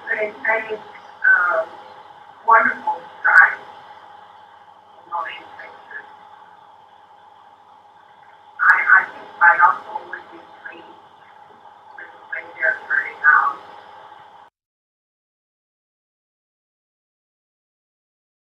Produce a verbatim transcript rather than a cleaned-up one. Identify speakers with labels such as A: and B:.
A: They take um, wonderful strides in motion pictures. I, I think my uncle would be